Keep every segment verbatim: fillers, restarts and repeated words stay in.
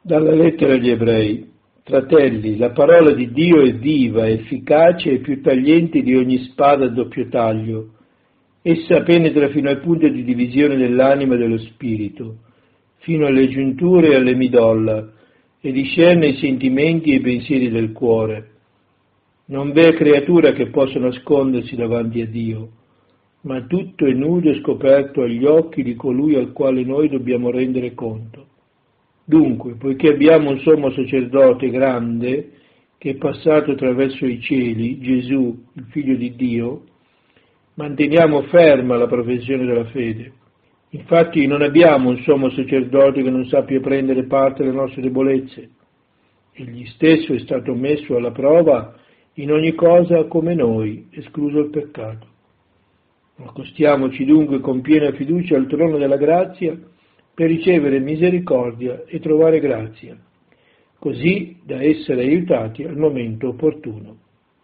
Dalla lettera agli Ebrei. Fratelli, la parola di Dio è viva, efficace e più tagliente di ogni spada a doppio taglio. Essa penetra fino al punto di divisione dell'anima e dello spirito, fino alle giunture e alle midolla, e discerne i sentimenti e i pensieri del cuore. Non v'è creatura che possa nascondersi davanti a Dio, ma tutto è nudo e scoperto agli occhi di colui al quale noi dobbiamo rendere conto. Dunque, poiché abbiamo un sommo sacerdote grande che è passato attraverso i cieli, Gesù, il Figlio di Dio, manteniamo ferma la professione della fede. Infatti non abbiamo un sommo sacerdote che non sappia prendere parte alle nostre debolezze. Egli stesso è stato messo alla prova in ogni cosa come noi, escluso il peccato. Accostiamoci dunque con piena fiducia al trono della grazia per ricevere misericordia e trovare grazia, così da essere aiutati al momento opportuno.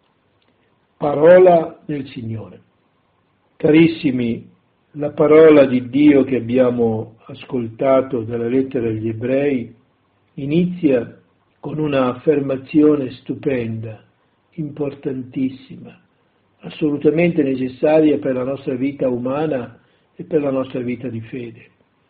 Parola del Signore. Carissimi, la parola di Dio che abbiamo ascoltato dalla lettera agli Ebrei inizia con una affermazione stupenda, importantissima, assolutamente necessaria per la nostra vita umana e per la nostra vita di fede.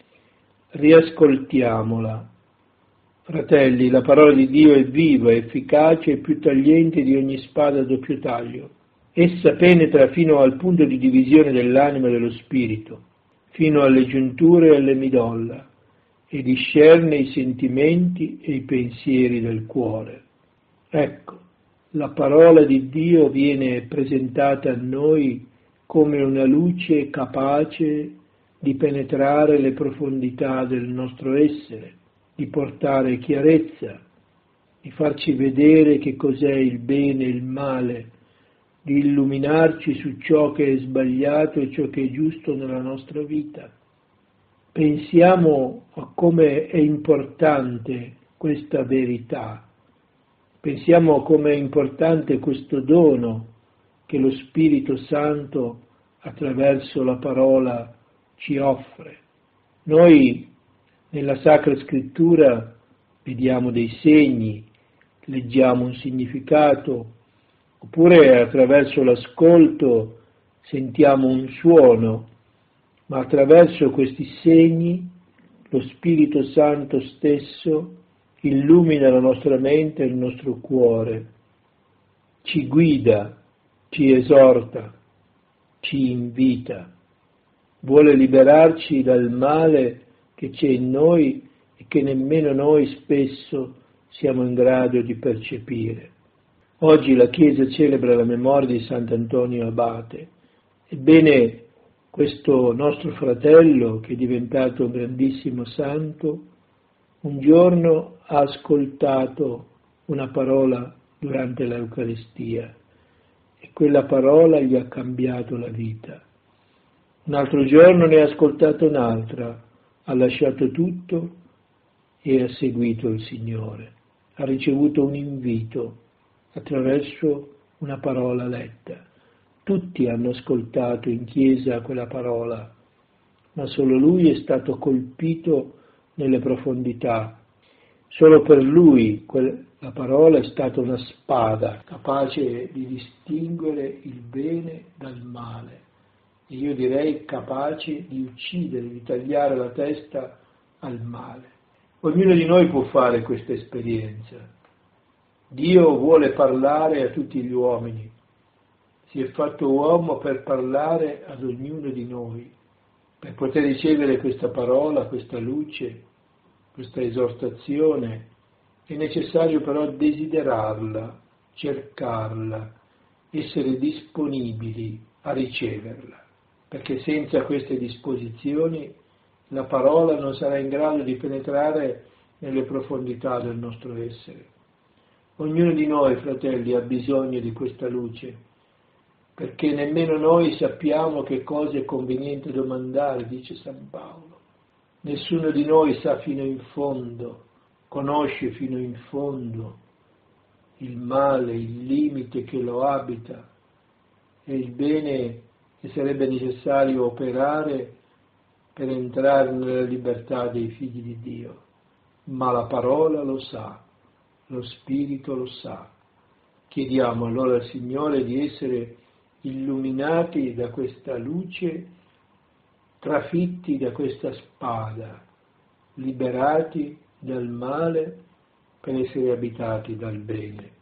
Riascoltiamola. Fratelli, la parola di Dio è viva, efficace e più tagliente di ogni spada a doppio taglio. Essa penetra fino al punto di divisione dell'anima e dello spirito, fino alle giunture e alle midolla, e discerne i sentimenti e i pensieri del cuore. Ecco, la parola di Dio viene presentata a noi come una luce capace di penetrare le profondità del nostro essere, di portare chiarezza, di farci vedere che cos'è il bene e il male, di illuminarci su ciò che è sbagliato e ciò che è giusto nella nostra vita. Pensiamo a come è importante questa verità, pensiamo a come è importante questo dono che lo Spirito Santo attraverso la parola ci offre. Noi nella Sacra Scrittura vediamo dei segni, leggiamo un significato, oppure attraverso l'ascolto sentiamo un suono, ma attraverso questi segni lo Spirito Santo stesso illumina la nostra mente e il nostro cuore, ci guida, ci esorta, ci invita. Vuole liberarci dal male che c'è in noi e che nemmeno noi spesso siamo in grado di percepire. Oggi la Chiesa celebra la memoria di Sant'Antonio Abate. Ebbene, questo nostro fratello, che è diventato un grandissimo santo, un giorno ha ascoltato una parola durante l'Eucaristia e quella parola gli ha cambiato la vita. Un altro giorno ne ha ascoltato un'altra, ha lasciato tutto e ha seguito il Signore. Ha ricevuto un invito attraverso una parola letta. Tutti hanno ascoltato in chiesa quella parola, ma solo lui è stato colpito nelle profondità. Solo per lui la parola è stata una spada capace di distinguere il bene dal male. E io direi capace di uccidere, di tagliare la testa al male. Ognuno di noi può fare questa esperienza. Dio vuole parlare a tutti gli uomini. Si è fatto uomo per parlare ad ognuno di noi. Per poter ricevere questa parola, questa luce, questa esortazione, è necessario però desiderarla, cercarla, essere disponibili a riceverla. Perché senza queste disposizioni la parola non sarà in grado di penetrare nelle profondità del nostro essere. Ognuno di noi, fratelli, ha bisogno di questa luce, perché nemmeno noi sappiamo che cosa è conveniente domandare, dice San Paolo. Nessuno di noi sa fino in fondo, conosce fino in fondo il male, il limite che lo abita e il bene che sarebbe necessario operare per entrare nella libertà dei figli di Dio. ma la parola lo sa, lo Spirito lo sa. Chiediamo allora al Signore di essere illuminati da questa luce, trafitti da questa spada, liberati dal male per essere abitati dal bene.